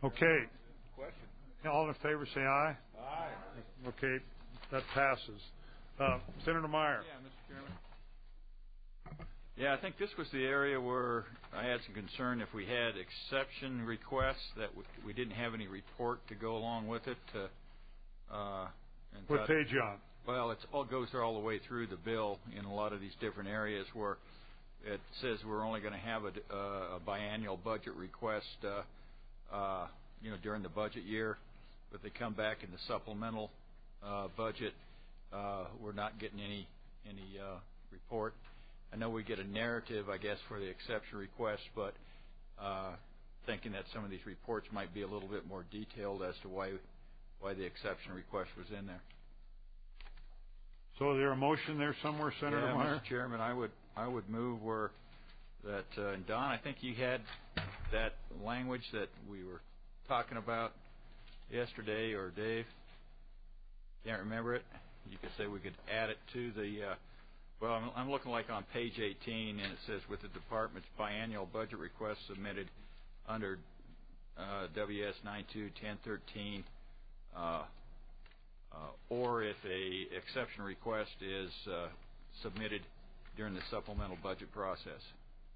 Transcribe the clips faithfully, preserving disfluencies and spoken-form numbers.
Okay. Question. All in favor, say aye. Aye. Okay, that passes. Uh, Senator Meyer. Yeah, Mister Chairman. Yeah, I think this was the area where I had some concern if we had exception requests that we, we didn't have any report to go along with it. Uh, uh, and what thought, page you on? Well, it all goes all the way through the bill in a lot of these different areas where it says we're only going to have a, uh, a biannual budget request, uh, uh, you know, during the budget year, but they come back in the supplemental uh, budget. Uh, we're not getting any any uh, report. I know we get a narrative, I guess, for the exception request, but uh, thinking that some of these reports might be a little bit more detailed as to why why the exception request was in there. So is there a motion there somewhere, Senator yeah, Meyer? Mister Chairman, I would I would move where that uh, and Don, I think you had that language that we were talking about yesterday, or Dave, can't remember it. You could say we could add it to the. Uh, well, I'm, I'm looking like on page eighteen, and it says with the department's biannual budget request submitted under uh, W S ninety-two ten thirteen. Uh, Uh, or if a exception request is uh, submitted during the supplemental budget process.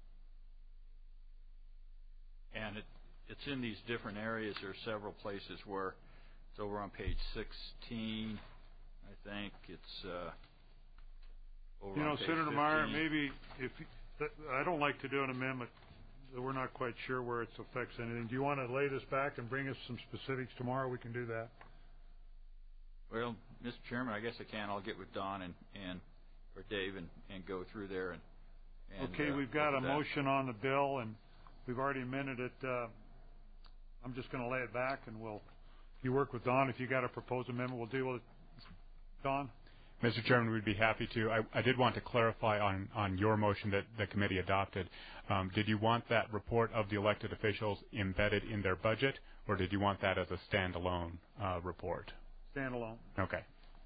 And it, it's in these different areas. There are several places where it's over on page sixteen, I think. It's uh, over You know, on page Senator fifteen. Meyer, maybe if you, I don't like to do an amendment that we're not quite sure where it affects anything. Do you want to lay this back and bring us some specifics tomorrow? We can do that. Well, Mister Chairman, I guess I can. I'll get with Don and, and or Dave and, and go through there. And, and okay, uh, we've got a that. motion on the bill, and we've already amended it. Uh, I'm just going to lay it back, and we'll. If you work with Don, if you got a proposed amendment, we'll deal with it. Don? Mister Chairman, we'd be happy to. I, I did want to clarify on, on your motion that the committee adopted. Um, did you want that report of the elected officials embedded in their budget, or did you want that as a standalone uh, report? Standalone. Okay.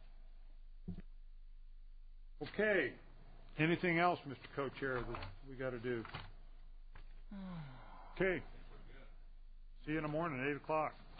Okay. Anything else, Mister Co-Chair, that we got to do? Okay. See you in the morning, eight o'clock.